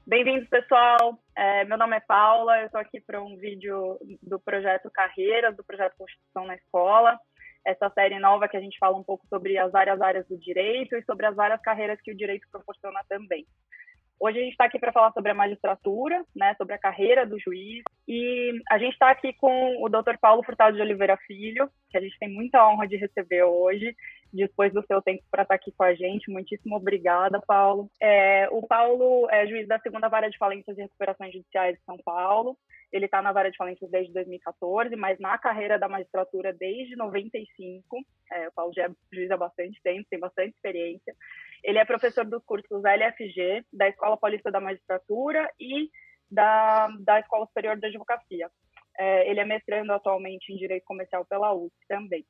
Bem-vindos, pessoal. Meu nome é Paula, eu estou aqui para um vídeo do projeto Carreiras, do projeto Constituição na Escola, essa série nova que a gente fala um pouco sobre as várias áreas do direito e sobre as várias carreiras que o direito proporciona também. Hoje a gente está aqui para falar sobre a magistratura, né, sobre a carreira do juiz, e a gente está aqui com o Dr. Paulo Furtado de Oliveira Filho, que a gente tem muita honra de receber hoje, depois do seu tempo para estar aqui com a gente. Muitíssimo obrigada, Paulo. O Paulo é juiz da 2ª Vara de Falências e Recuperações Judiciais de São Paulo. Ele está na Vara de Falências desde 2014, mas na carreira da magistratura desde 95. O Paulo já é juiz há bastante tempo, tem bastante experiência. Ele é professor dos cursos LFG, da Escola Paulista da Magistratura e da Escola Superior de Advocacia. Ele é mestrando atualmente em Direito Comercial pela USP também.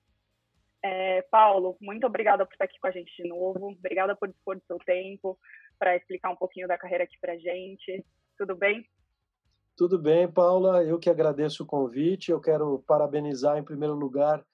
Paulo, muito obrigada por estar aqui com a gente de novo. Obrigada por dispor do seu tempo para explicar um pouquinho da carreira aqui para a gente. Tudo bem? Tudo bem, Paula. Eu que agradeço o convite. Eu quero parabenizar, em primeiro lugar,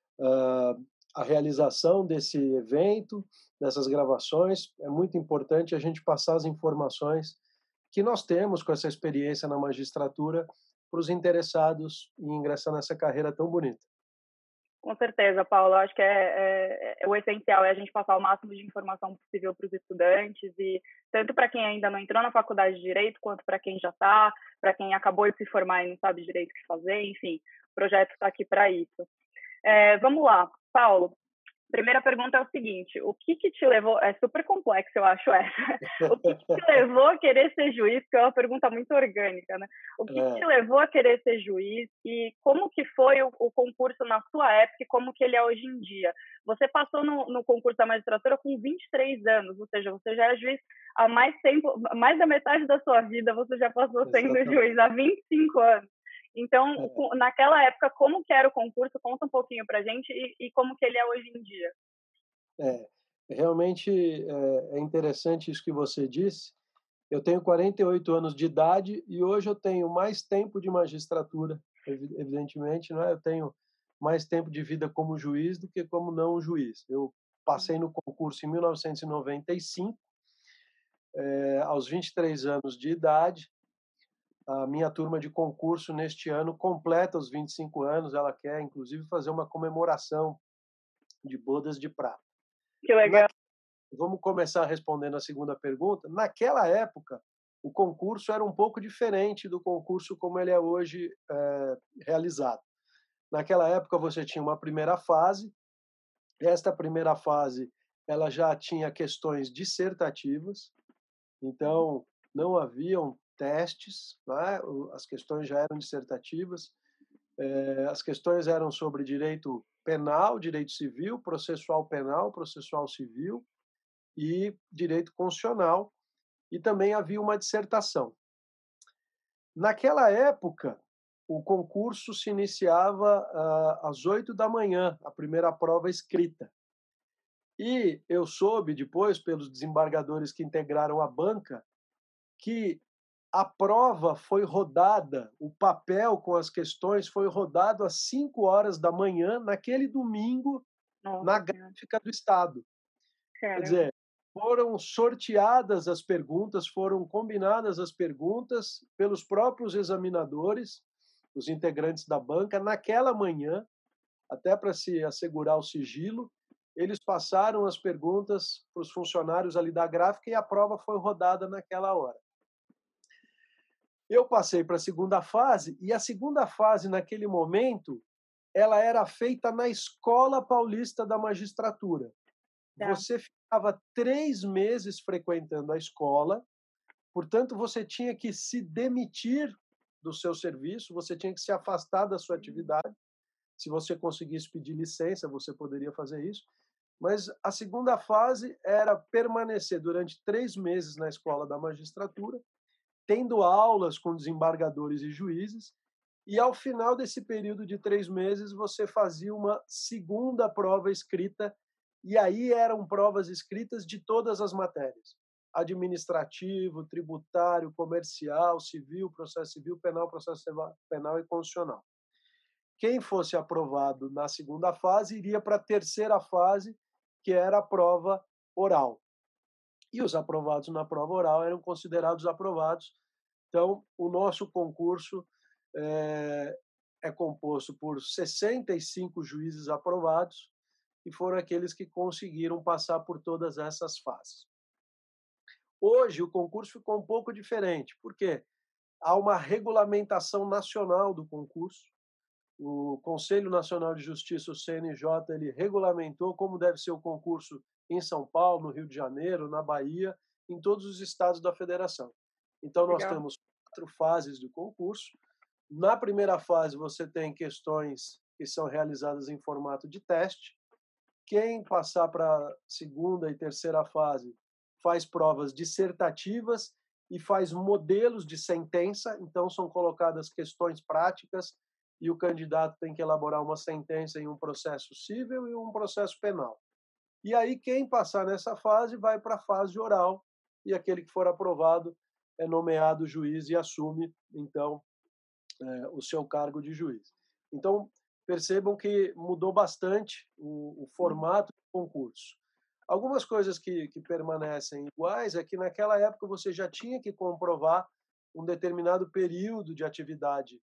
a realização desse evento, dessas gravações. É muito importante a gente passar as informações que nós temos com essa experiência na magistratura para os interessados em ingressar nessa carreira tão bonita. Com certeza, Paulo. Acho que o essencial é a gente passar o máximo de informação possível para os estudantes, e tanto para quem ainda não entrou na faculdade de Direito, quanto para quem já está, para quem acabou de se formar e não sabe direito o que fazer. Enfim, o projeto está aqui para isso. Vamos lá, Paulo. Primeira pergunta é o seguinte: o que te levou... É super complexo, eu acho essa. O que te levou a querer ser juiz? Que é uma pergunta muito orgânica, né? O que te levou a querer ser juiz e como que foi o concurso na sua época e como que ele é hoje em dia? Você passou no concurso da magistratura com 23 anos, ou seja, você já é juiz há mais tempo, mais da metade da sua vida você já passou sendo juiz há 25 anos. Então, naquela época, como que era o concurso? Conta um pouquinho para a gente e como que ele é hoje em dia. Realmente é interessante isso que você disse. Eu tenho 48 anos de idade e hoje eu tenho mais tempo de magistratura, evidentemente, não é? Eu tenho mais tempo de vida como juiz do que como não juiz. Eu passei no concurso em 1995, aos 23 anos de idade. A minha turma de concurso neste ano completa os 25 anos, ela quer inclusive fazer uma comemoração de bodas de prata. Que legal. Vamos começar respondendo a segunda pergunta. Naquela época, o concurso era um pouco diferente do concurso como ele é hoje realizado. Naquela época, você tinha uma primeira fase. Esta primeira fase ela já tinha questões dissertativas, então não haviam testes, né? As questões já eram dissertativas. As questões eram sobre direito penal, direito civil, processual penal, processual civil e direito constitucional, e também havia uma dissertação. Naquela época, o concurso se iniciava às 8 da manhã, a primeira prova escrita. E eu soube depois, pelos desembargadores que integraram a banca, que a prova foi rodada, o papel com as questões foi rodado às 5 horas da manhã, naquele domingo, na gráfica do Estado. Quer dizer, foram sorteadas as perguntas, foram combinadas as perguntas pelos próprios examinadores, os integrantes da banca, naquela manhã, até para se assegurar o sigilo. Eles passaram as perguntas para os funcionários ali da gráfica e a prova foi rodada naquela hora. Eu passei para a segunda fase, e a segunda fase, naquele momento, ela era feita na Escola Paulista da Magistratura. Você ficava 3 meses frequentando a escola, portanto, você tinha que se demitir do seu serviço, você tinha que se afastar da sua atividade. Se você conseguisse pedir licença, você poderia fazer isso. Mas a segunda fase era permanecer durante 3 meses na Escola da Magistratura, tendo aulas com desembargadores e juízes, e ao final desse período de 3 meses, você fazia uma segunda prova escrita, e aí eram provas escritas de todas as matérias: administrativo, tributário, comercial, civil, processo civil, penal, processo penal e constitucional. Quem fosse aprovado na segunda fase iria para a terceira fase, que era a prova oral. e os aprovados na prova oral eram considerados aprovados. Então, o nosso concurso é, é composto por 65 juízes aprovados, e foram aqueles que conseguiram passar por todas essas fases. Hoje, o concurso ficou um pouco diferente, porque há uma regulamentação nacional do concurso. O Conselho Nacional de Justiça, o CNJ, ele regulamentou como deve ser o concurso em São Paulo, no Rio de Janeiro, na Bahia, em todos os estados da federação. Então, nós Legal. temos 4 fases do concurso. Na primeira fase, você tem questões que são realizadas em formato de teste. Quem passar para a segunda e terceira fase faz provas dissertativas e faz modelos de sentença, então são colocadas questões práticas e o candidato tem que elaborar uma sentença em um processo civil e um processo penal. E aí quem passar nessa fase vai para a fase oral e aquele que for aprovado é nomeado juiz e assume, então, o seu cargo de juiz. Então, percebam que mudou bastante o formato do concurso. Algumas coisas que permanecem iguais é que naquela época você já tinha que comprovar um determinado período de atividade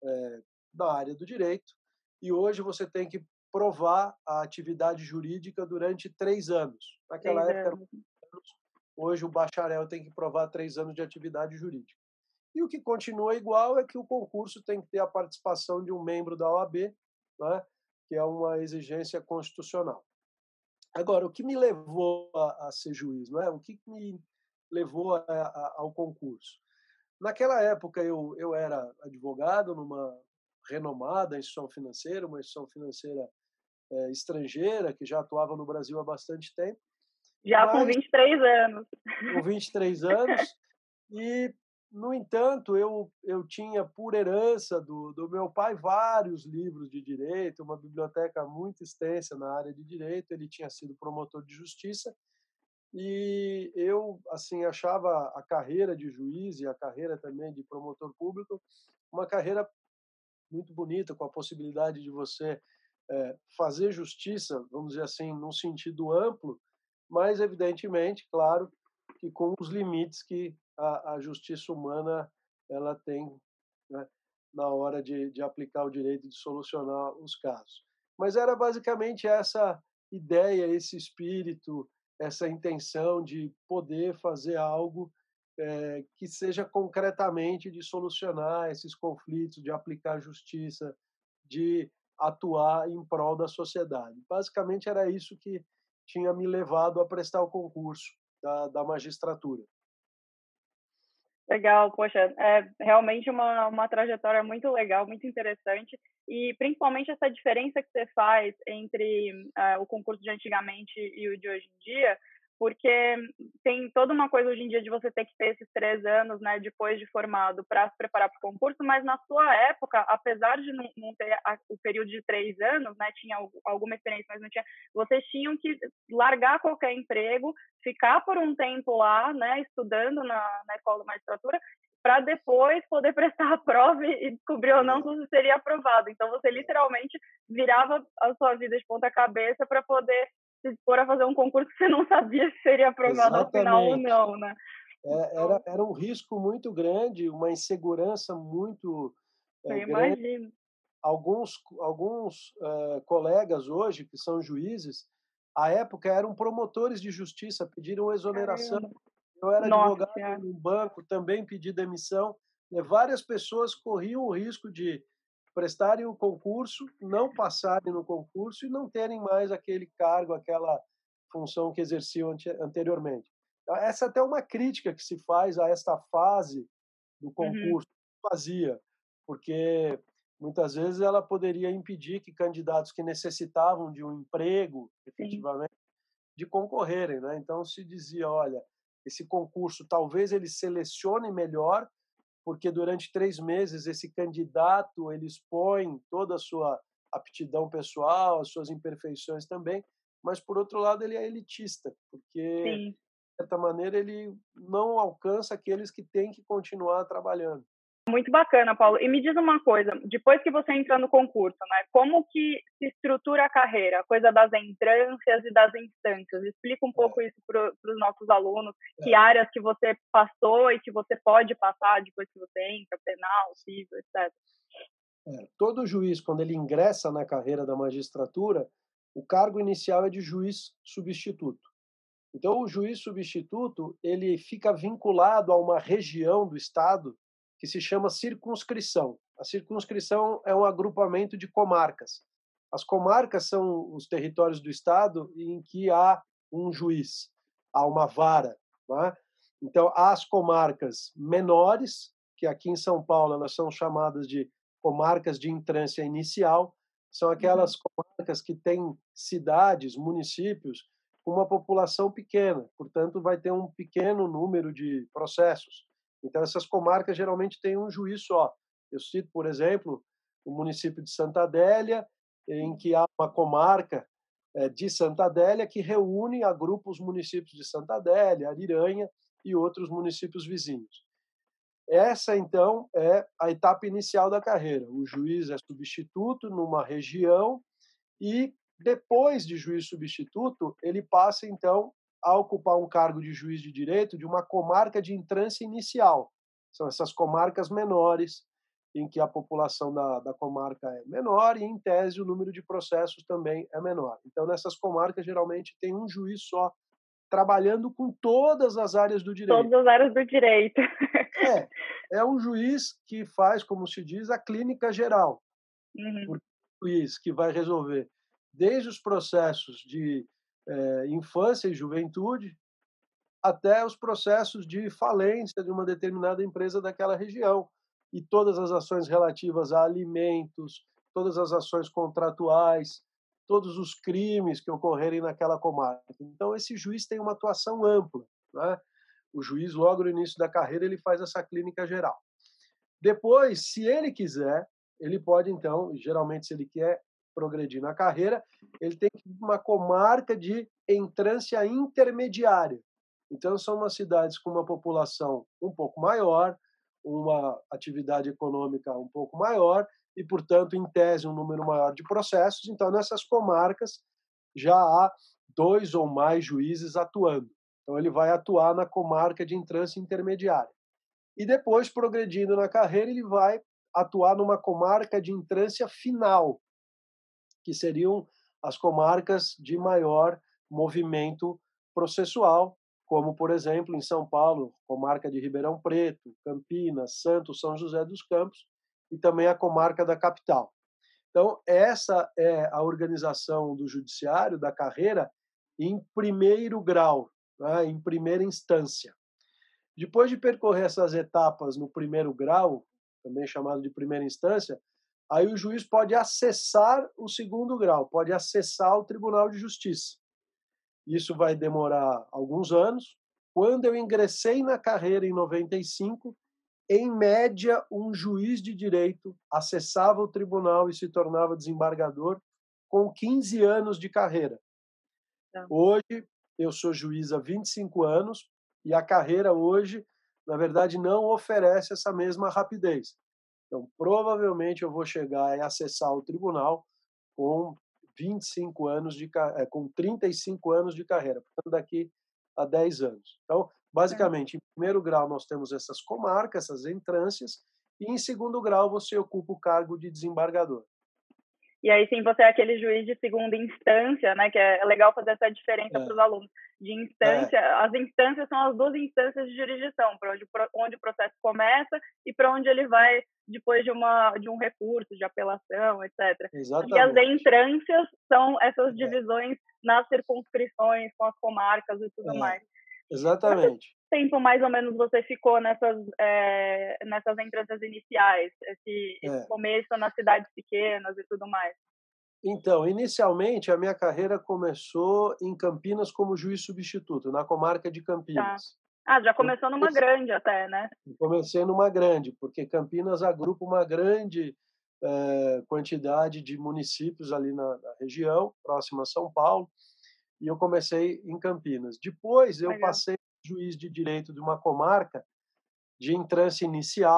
na área do direito, e hoje você tem que provar a atividade jurídica durante 3 anos. Naquela Três época eram anos. 4 anos, hoje o bacharel tem que provar 3 anos de atividade jurídica. E o que continua igual é que o concurso tem que ter a participação de um membro da OAB, né, que é uma exigência constitucional. Agora, o que me levou a ser juiz, não é? O que me levou ao concurso? Naquela época, eu era advogado numa renomada instituição financeira, uma instituição financeira estrangeira, que já atuava no Brasil há bastante tempo, Já com mas 23 anos. com 23 anos, e, no entanto, eu tinha por herança do meu pai vários livros de direito, uma biblioteca muito extensa na área de direito. Ele tinha sido promotor de justiça e eu, assim, achava a carreira de juiz e a carreira também de promotor público uma carreira muito bonita, com a possibilidade de você fazer justiça, vamos dizer assim, num sentido amplo, mas, evidentemente, claro, que com os limites que a justiça humana ela tem, né, na hora de aplicar o direito, de solucionar os casos. Mas era basicamente essa ideia, esse espírito, essa intenção de poder fazer algo que seja concretamente de solucionar esses conflitos, de aplicar justiça, de atuar em prol da sociedade. Basicamente era isso que tinha me levado a prestar o concurso da magistratura. Legal, poxa, é realmente uma trajetória muito legal, muito interessante, e principalmente essa diferença que você faz entre o concurso de antigamente e o de hoje em dia, porque tem toda uma coisa hoje em dia de você ter que ter esses 3 anos, né, depois de formado para se preparar para o concurso, mas na sua época, apesar de não ter o período de 3 anos, né, tinha alguma experiência, mas não tinha, vocês tinham que largar qualquer emprego, ficar por um tempo lá, né, estudando na escola de magistratura, para depois poder prestar a prova e descobrir ou não se você seria aprovado. Então, você literalmente virava a sua vida de ponta cabeça para poder se dispor a fazer um concurso que você não sabia se seria aprovado ao final ou Exatamente. não, né? Então, Era um risco muito grande, uma insegurança muito eu grande. imagino. Alguns colegas hoje, que são juízes, à época eram promotores de justiça, pediram exoneração. Caramba. Eu era Nossa advogado Senhora. num banco, também pedi demissão. Várias pessoas corriam o risco de prestarem o concurso, não passarem no concurso e não terem mais aquele cargo, aquela função que exerciam anteriormente. Então, essa é até uma crítica que se faz a esta fase do Uhum. concurso, fazia, porque muitas vezes ela poderia impedir que candidatos que necessitavam de um emprego, Sim. efetivamente, de concorrerem, né? Então se dizia, olha, esse concurso talvez ele selecione melhor, porque durante 3 meses esse candidato ele expõe toda a sua aptidão pessoal, as suas imperfeições também, mas por outro lado ele é elitista, porque Sim. de certa maneira ele não alcança aqueles que têm que continuar trabalhando. Muito bacana, Paulo. E me diz uma coisa, depois que você entra no concurso, né, como que se estrutura a carreira? A coisa das entrâncias e das instâncias. Explica um pouco isso para os nossos alunos, que áreas que você passou e que você pode passar depois que você entra, penal, civil, etc. Todo juiz, quando ele ingressa na carreira da magistratura, o cargo inicial é de juiz substituto. Então, o juiz substituto, ele fica vinculado a uma região do Estado que se chama circunscrição. A circunscrição é um agrupamento de comarcas. As comarcas são os territórios do Estado em que há um juiz, há uma vara. Né? Então, há as comarcas menores, que aqui em São Paulo elas são chamadas de comarcas de entrância inicial, são aquelas comarcas que têm cidades, municípios, com uma população pequena, portanto, vai ter um pequeno número de processos. Então, essas comarcas geralmente têm um juiz só. Eu cito, por exemplo, o município de Santa Adélia, em que há uma comarca de Santa Adélia que reúne, agrupa os municípios de Santa Adélia, Ariranha e outros municípios vizinhos. Essa, então, é a etapa inicial da carreira. O juiz é substituto numa região e, depois de juiz substituto, ele passa, então, a ocupar um cargo de juiz de direito de uma comarca de entrância inicial. São essas comarcas menores, em que a população da comarca é menor e, em tese, o número de processos também é menor. Então, nessas comarcas, geralmente, tem um juiz só, trabalhando com todas as áreas do Todas direito. as áreas do direito. É um juiz que faz, como se diz, a clínica geral. Porque o juiz que vai resolver desde os processos de infância e juventude até os processos de falência de uma determinada empresa daquela região e todas as ações relativas a alimentos, todas as ações contratuais, todos os crimes que ocorrerem naquela comarca. Então, esse juiz tem uma atuação ampla, né? O juiz, logo no início da carreira, ele faz essa clínica geral. Depois, se ele quiser, ele pode, então, geralmente, se ele quer progredir na carreira, ele tem que ir para uma comarca de entrância intermediária. Então, são umas cidades com uma população um pouco maior, uma atividade econômica um pouco maior e, portanto, em tese, um número maior de processos. Então, nessas comarcas já há 2 ou mais juízes atuando. Então, ele vai atuar na comarca de entrância intermediária. E depois, progredindo na carreira, ele vai atuar numa comarca de entrância final, que seriam as comarcas de maior movimento processual, como, por exemplo, em São Paulo, comarca de Ribeirão Preto, Campinas, Santos, São José dos Campos, e também a comarca da capital. Então, essa é a organização do judiciário, da carreira, em primeiro grau, né, em primeira instância. Depois de percorrer essas etapas no primeiro grau, também chamado de primeira instância, aí o juiz pode acessar o segundo grau, pode acessar o Tribunal de Justiça. Isso vai demorar alguns anos. Quando eu ingressei na carreira em 95, em média, um juiz de direito acessava o tribunal e se tornava desembargador com 15 anos de carreira. Hoje, eu sou juiz há 25 anos e a carreira hoje, na verdade, não oferece essa mesma rapidez. Então, provavelmente, eu vou chegar e acessar o tribunal com 25 anos com 35 anos de carreira, portanto, daqui a 10 anos. Então, basicamente, em primeiro grau, nós temos essas comarcas, essas entrâncias, e em segundo grau, você ocupa o cargo de desembargador. E aí sim você é aquele juiz de segunda instância, né? Que é legal fazer essa diferença para os alunos. De instância, as instâncias são as duas instâncias de jurisdição, para onde o processo começa e para onde ele vai depois de um recurso, de apelação, etc. Exatamente. E as entrâncias são essas divisões nas circunscrições, com as comarcas e tudo mais. Exatamente. Quanto tempo mais ou menos você ficou nessas entrâncias iniciais, esse começo nas cidades pequenas e tudo mais? Então, inicialmente, a minha carreira começou em Campinas como juiz substituto, na comarca de Campinas. Ah, já começou numa grande até, né? Comecei numa grande, porque Campinas agrupa uma grande quantidade de municípios ali na região, próxima a São Paulo, e eu comecei em Campinas. Depois, eu passei juiz de direito de uma comarca de entrância inicial,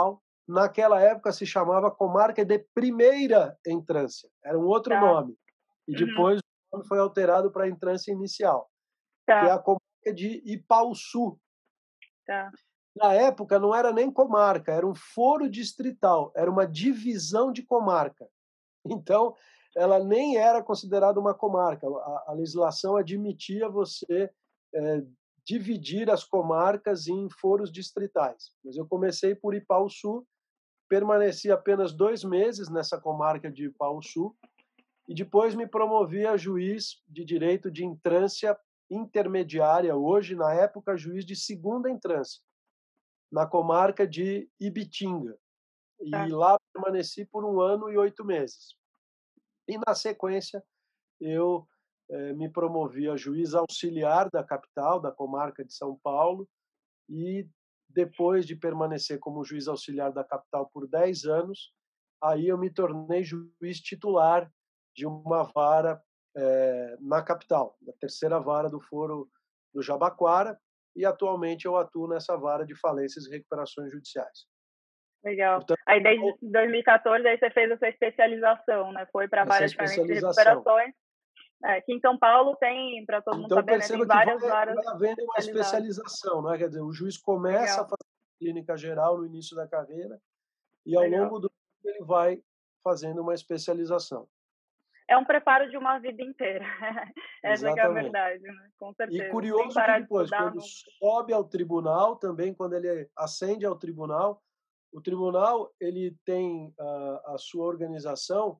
naquela época se chamava comarca de primeira entrância, era um outro Tá. nome. E Uhum. depois o nome foi alterado para a entrância inicial, que é Tá, a comarca de Ipaussu. tá. Na época não era nem comarca, era um foro distrital, era uma divisão de comarca. Então, ela nem era considerada uma comarca. A legislação admitia você dividir as comarcas em foros distritais. Mas eu comecei por Ipaussu, permaneci apenas 2 meses nessa comarca de Ipaussu e depois me promovi a juiz de direito de entrância intermediária, hoje, na época, juiz de segunda entrância, na comarca de Ibitinga. E Tá. lá permaneci por 1 ano e 8 meses. E, na sequência, eu me promovi a juiz auxiliar da capital, da comarca de São Paulo, e depois de permanecer como juiz auxiliar da capital por 10 anos, aí eu me tornei juiz titular de uma vara na capital, da terceira vara do Foro do Jabaquara, e atualmente eu atuo nessa vara de falências e recuperações judiciais. Legal. Portanto, Aí desde 2014 aí você fez a sua especialização, né? Foi para a essa vara de falência e especialização. recuperações. É, aqui em São Paulo tem, para todo mundo Então, saber, né? Tem perceba que várias varas vai havendo uma especializadas. especialização, né? Quer dizer, o juiz começa a Legal, fazer clínica geral no início da carreira e, ao legal. longo do tempo, ele vai fazendo uma especialização. É um preparo de uma vida inteira. Essa que é a Exatamente. verdade, né? Com E certeza. Sem curioso que parar de depois, estudar quando nunca. sobe ao tribunal, também quando ele ascende ao tribunal, o tribunal ele tem a sua organização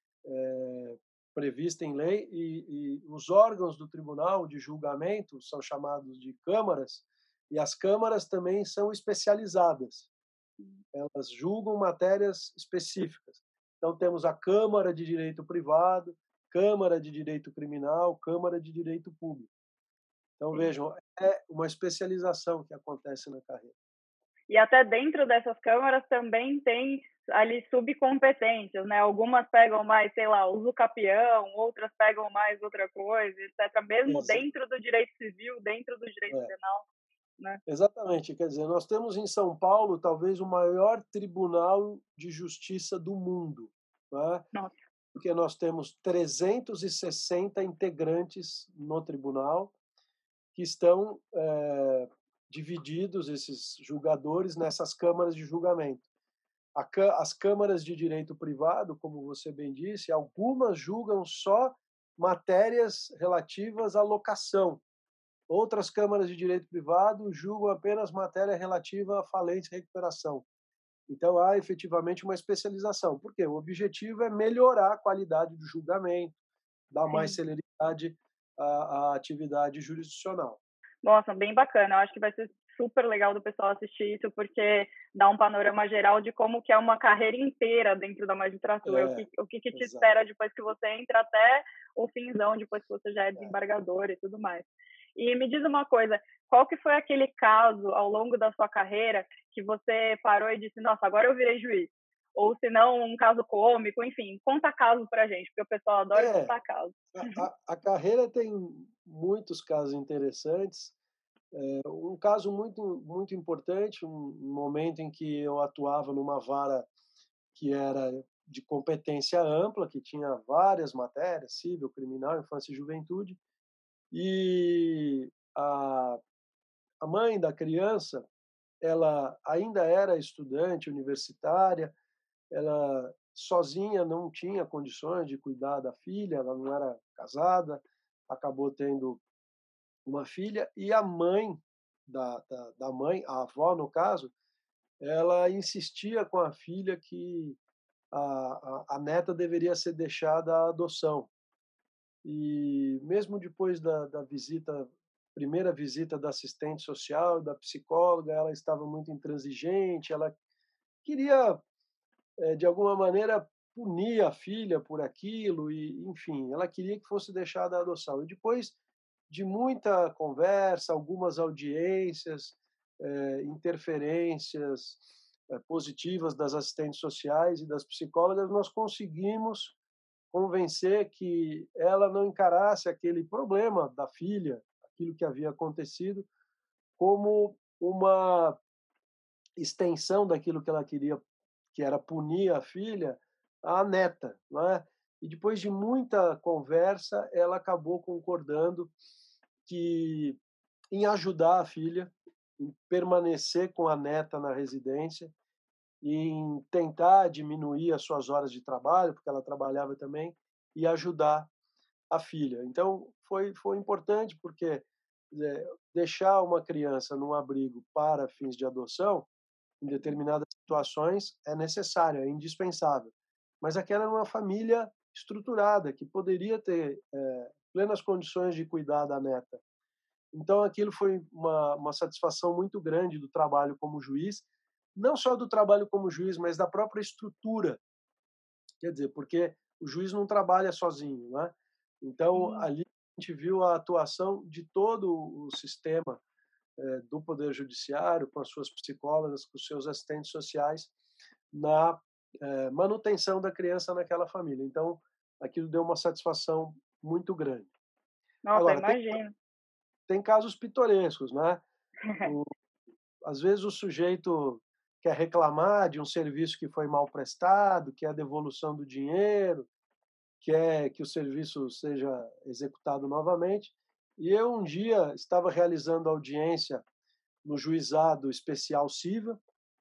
prevista em lei e os órgãos do tribunal de julgamento são chamados de câmaras e as câmaras também são especializadas. Elas julgam matérias específicas. Então temos a Câmara de Direito Privado, Câmara de Direito Criminal, Câmara de Direito Público. Então Sim. vejam, é uma especialização que acontece na carreira. E até dentro dessas câmaras também tem ali subcompetências, né? Algumas pegam mais, sei lá, uso capião, outras pegam mais outra coisa, etc. Mesmo Exa dentro do direito civil, dentro do direito é, penal, né? exatamente, quer dizer, nós temos em São Paulo talvez o maior tribunal de justiça do mundo, né? Nossa, Porque nós temos 360 integrantes no tribunal que estão divididos, esses julgadores, nessas câmaras de julgamento. As câmaras de direito privado, como você bem disse, algumas julgam só matérias relativas à locação. Outras câmaras de direito privado julgam apenas matéria relativa à falência e recuperação. Então, há efetivamente uma especialização. Por quê? O objetivo é melhorar a qualidade do julgamento, dar mais sim. celeridade à atividade jurisdicional. Nossa, bem bacana. Eu acho que vai ser super legal do pessoal assistir isso, porque dá um panorama geral de como que é uma carreira inteira dentro da magistratura, o que te Exato. espera depois que você entra até o finzão, depois que você já é É. desembargador e tudo mais. E me diz uma coisa, qual que foi aquele caso ao longo da sua carreira que você parou e disse, nossa, agora eu virei juiz? Ou se não, um caso cômico, enfim, conta caso pra gente, porque o pessoal adora É, escutar casos. a carreira tem muitos casos interessantes. Um caso muito importante, um momento em que eu atuava numa vara que era de competência ampla, que tinha várias matérias, civil, criminal, infância e juventude, e a mãe da criança, ela ainda era estudante universitária, ela sozinha não tinha condições de cuidar da filha, ela não era casada, acabou tendo uma filha, e a mãe da mãe, a avó no caso, ela insistia com a filha que a neta deveria ser deixada à adoção. E mesmo depois da visita, primeira visita da assistente social, da psicóloga, ela estava muito intransigente, ela queria, de alguma maneira, punir a filha por aquilo, e, enfim, ela queria que fosse deixada à adoção. E depois de muita conversa, algumas audiências, interferências positivas das assistentes sociais e das psicólogas, nós conseguimos convencer que ela não encarasse aquele problema da filha, aquilo que havia acontecido, como uma extensão daquilo que ela queria, que era punir a filha, à neta, não é? E depois de muita conversa, ela acabou concordando que em ajudar a filha, em permanecer com a neta na residência, em tentar diminuir as suas horas de trabalho, porque ela trabalhava também, e ajudar a filha. Então, foi importante, porque deixar uma criança num abrigo para fins de adoção, em determinadas situações, é necessário, é indispensável. Mas aquela era uma família estruturada, que poderia ter plenas condições de cuidar da neta. Então, aquilo foi uma satisfação muito grande do trabalho como juiz, não só do trabalho como juiz, mas da própria estrutura. Quer dizer, porque o juiz não trabalha sozinho, né? Então, Sim. ali a gente viu a atuação de todo o sistema do Poder Judiciário, com as suas psicólogas, com os seus assistentes sociais, na manutenção da criança naquela família. Então, aquilo deu uma satisfação muito grande. Nossa, Agora, imagino. tem casos pitorescos, né? O, Às vezes o sujeito quer reclamar de um serviço que foi mal prestado, quer a devolução do dinheiro, quer que o serviço seja executado novamente. E eu um dia estava realizando audiência no juizado especial civil,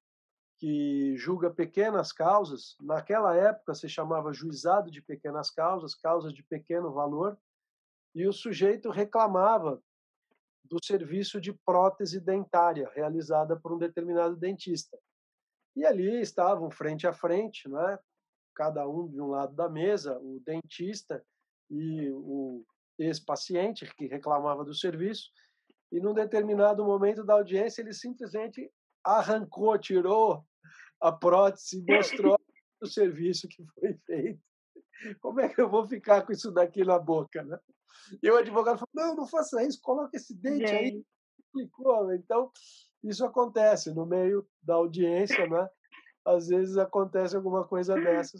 que julga pequenas causas. Naquela época se chamava juizado de pequenas causas, causas de pequeno valor, e o sujeito reclamava do serviço de prótese dentária realizada por um determinado dentista. E ali estavam frente a frente, né, cada um de um lado da mesa, o dentista e o ex-paciente que reclamava do serviço, e num determinado momento da audiência ele simplesmente arrancou, tirou a prótese e mostrou o serviço que foi feito. Como é que eu vou ficar com isso daqui na boca, né? E o advogado falou: "Não, não faça isso, coloca esse dente aí", Gente, explicou. Então, isso acontece no meio da audiência, né? Às vezes acontece alguma coisa dessas,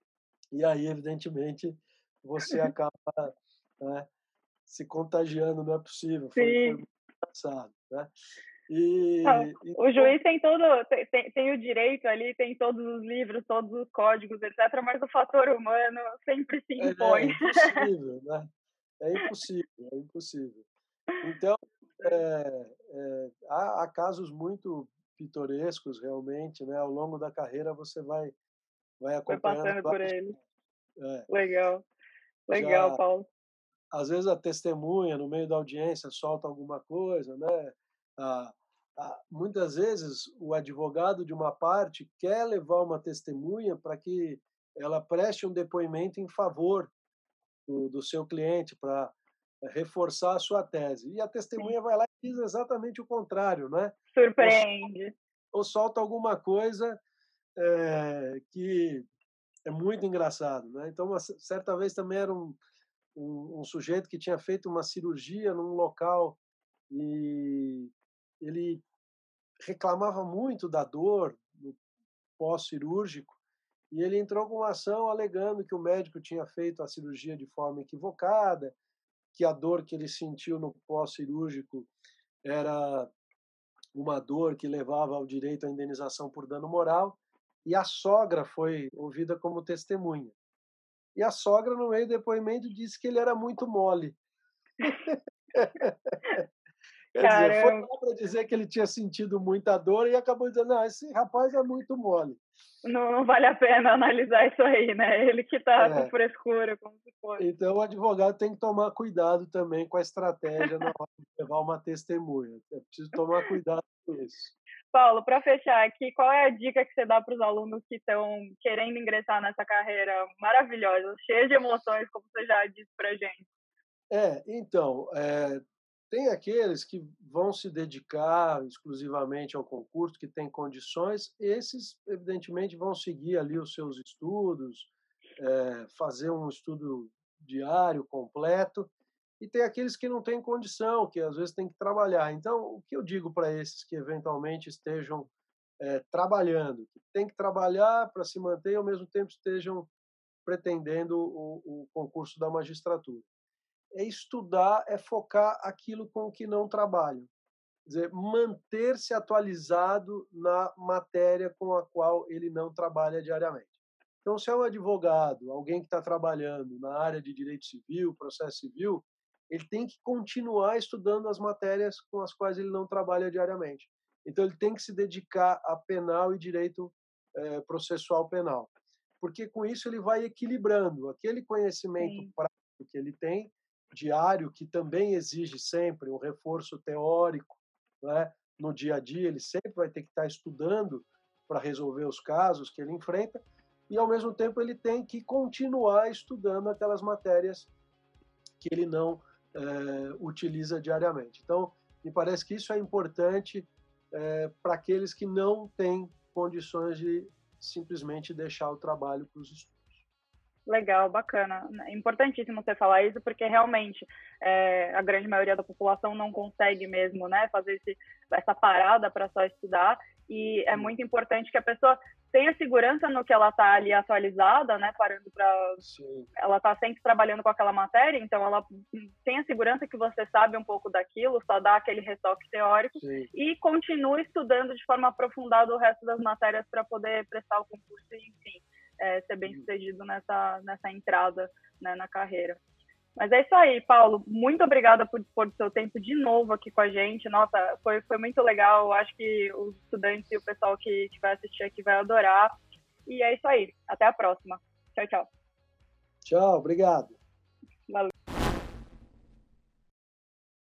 e aí, evidentemente, você acaba, né, se contagiando, não é possível, foi sim. muito engraçado, né. Não, o Então juiz tem todo tem o direito ali, tem todos os livros, todos os códigos, etc., mas o fator humano sempre se impõe. é impossível, né, é impossível, é impossível. Então, há casos muito pitorescos realmente, né, ao longo da carreira você vai Foi acompanhando passando por vários. ele. É, Legal, legal, já Paulo. às vezes a testemunha no meio da audiência solta alguma coisa, né, ah muitas vezes o advogado de uma parte quer levar uma testemunha para que ela preste um depoimento em favor do seu cliente, para reforçar a sua tese. E a Sim. testemunha vai lá e diz exatamente o contrário, né, ou Surpreende. ou solta alguma coisa, que é muito engraçado, né. Então uma certa vez também era um sujeito que tinha feito uma cirurgia num local e ele reclamava muito da dor no pós-cirúrgico, e ele entrou com uma ação alegando que o médico tinha feito a cirurgia de forma equivocada, que a dor que ele sentiu no pós-cirúrgico era uma dor que levava ao direito à indenização por dano moral, e a sogra foi ouvida como testemunha. E a sogra, no meio do depoimento, disse que ele era muito mole. Quer dizer, foi Caramba, lá para dizer que ele tinha sentido muita dor e acabou dizendo: "Não, esse rapaz é muito mole". não vale a pena analisar isso aí, né? Ele que tá com É, frescura, como se fosse. então o advogado tem que tomar cuidado também com a estratégia na hora de levar uma testemunha. É preciso tomar cuidado com isso. Paulo, para fechar aqui, qual é a dica que você dá para os alunos que estão querendo ingressar nessa carreira maravilhosa, cheia de emoções, como você já disse para gente? Então, tem aqueles que vão se dedicar exclusivamente ao concurso, que têm condições, esses evidentemente vão seguir ali os seus estudos, fazer um estudo diário completo, e tem aqueles que não têm condição, que às vezes têm que trabalhar. Então, o que eu digo para esses que eventualmente estejam, trabalhando, que têm que trabalhar para se manter e ao mesmo tempo estejam pretendendo o concurso da magistratura? É estudar, é focar aquilo com o que não trabalham. Quer dizer, manter-se atualizado na matéria com a qual ele não trabalha diariamente. Então, se é um advogado, alguém que está trabalhando na área de direito civil, processo civil, ele tem que continuar estudando as matérias com as quais ele não trabalha diariamente. Então, ele tem que se dedicar a penal e direito processual penal, porque com isso ele vai equilibrando aquele conhecimento Sim. prático que ele tem, diário, que também exige sempre um reforço teórico, né? No dia a dia, ele sempre vai ter que estar estudando para resolver os casos que ele enfrenta, e ao mesmo tempo ele tem que continuar estudando aquelas matérias que ele não utiliza diariamente. Então, me parece que isso é importante para aqueles que não têm condições de simplesmente deixar o trabalho para os estudos. Legal, bacana. É importantíssimo você falar isso, porque realmente a grande maioria da população não consegue mesmo, né, fazer essa parada para só estudar, e é muito importante que a pessoa tenha segurança no que ela está ali atualizada, né, parando para... Ela está sempre trabalhando com aquela matéria, então ela tenha segurança que você sabe um pouco daquilo, só dá aquele retoque teórico, Sim. E continue estudando de forma aprofundada o resto das matérias para poder prestar o concurso e, enfim, ser bem sucedido nessa entrada, né, na carreira. Mas é isso aí, Paulo. Muito obrigada por dispor do seu tempo de novo aqui com a gente. Nossa, foi muito legal. Acho que os estudantes e o pessoal que vai assistir aqui vai adorar. E é isso aí. Até a próxima. Tchau, tchau. Tchau, obrigado. Valeu.